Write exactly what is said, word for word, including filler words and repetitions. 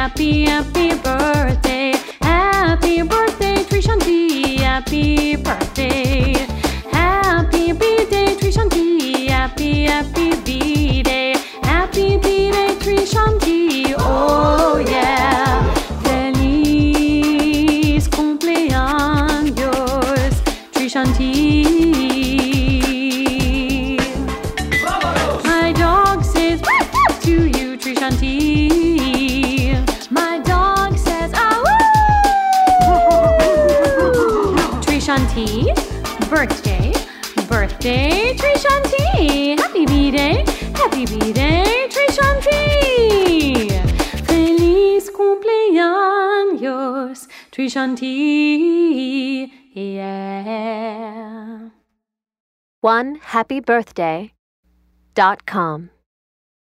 happy, happy birthday. Happy birthday, Trishanti. Happy birthday. Happy B-Day, Trishanti. Happy, happy B-Day. Happy B-Day, Trishanti. Oh yeah. Feliz cumpleaños, Trishanti. My dog says to you, Trishanti. My dog says ah woo. Trishanti, birthday, birthday, Trishanti. Happy B-Day, happy B-Day, Trishanti. Feliz cumpleaños, Trishanti. Yeah. one happy birthday dot com